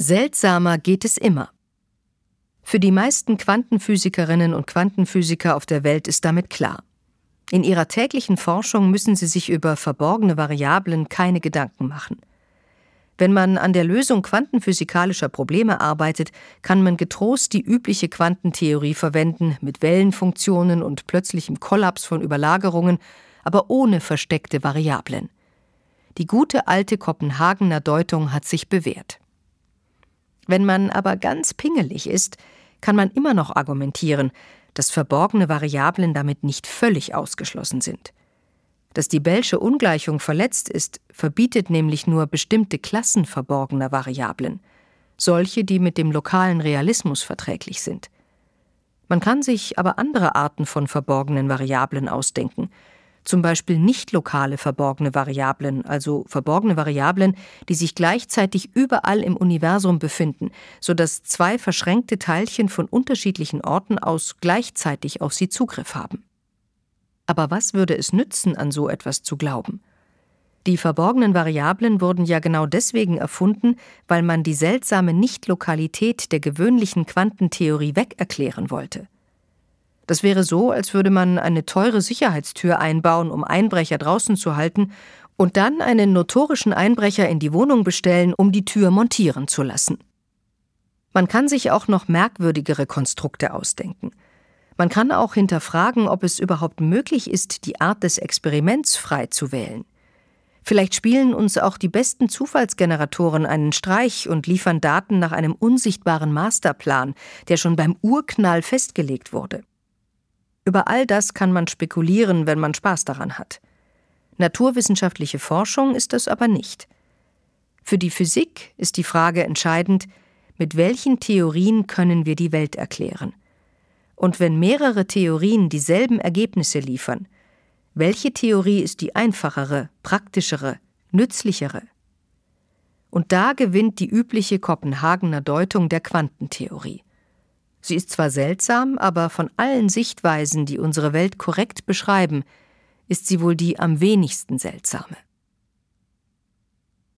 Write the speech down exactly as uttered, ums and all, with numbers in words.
Seltsamer geht es immer. Für die meisten Quantenphysikerinnen und Quantenphysiker auf der Welt ist damit klar. In ihrer täglichen Forschung müssen sie sich über verborgene Variablen keine Gedanken machen. Wenn man an der Lösung quantenphysikalischer Probleme arbeitet, kann man getrost die übliche Quantentheorie verwenden, mit Wellenfunktionen und plötzlichem Kollaps von Überlagerungen, aber ohne versteckte Variablen. Die gute alte Kopenhagener Deutung hat sich bewährt. Wenn man aber ganz pingelig ist, kann man immer noch argumentieren, dass verborgene Variablen damit nicht völlig ausgeschlossen sind. Dass die Bellsche Ungleichung verletzt ist, verbietet nämlich nur bestimmte Klassen verborgener Variablen, solche, die mit dem lokalen Realismus verträglich sind. Man kann sich aber andere Arten von verborgenen Variablen ausdenken, zum Beispiel nicht lokale verborgene Variablen, also verborgene Variablen, die sich gleichzeitig überall im Universum befinden, sodass zwei verschränkte Teilchen von unterschiedlichen Orten aus gleichzeitig auf sie Zugriff haben. Aber was würde es nützen, an so etwas zu glauben? Die verborgenen Variablen wurden ja genau deswegen erfunden, weil man die seltsame Nichtlokalität der gewöhnlichen Quantentheorie wegerklären wollte. Das wäre so, als würde man eine teure Sicherheitstür einbauen, um Einbrecher draußen zu halten, und dann einen notorischen Einbrecher in die Wohnung bestellen, um die Tür montieren zu lassen. Man kann sich auch noch merkwürdigere Konstrukte ausdenken. Man kann auch hinterfragen, ob es überhaupt möglich ist, die Art des Experiments frei zu wählen. Vielleicht spielen uns auch die besten Zufallsgeneratoren einen Streich und liefern Daten nach einem unsichtbaren Masterplan, der schon beim Urknall festgelegt wurde. Über all das kann man spekulieren, wenn man Spaß daran hat. Naturwissenschaftliche Forschung ist das aber nicht. Für die Physik ist die Frage entscheidend, mit welchen Theorien können wir die Welt erklären? Und wenn mehrere Theorien dieselben Ergebnisse liefern, welche Theorie ist die einfachere, praktischere, nützlichere? Und da gewinnt die übliche Kopenhagener Deutung der Quantentheorie. Sie ist zwar seltsam, aber von allen Sichtweisen, die unsere Welt korrekt beschreiben, ist sie wohl die am wenigsten seltsame.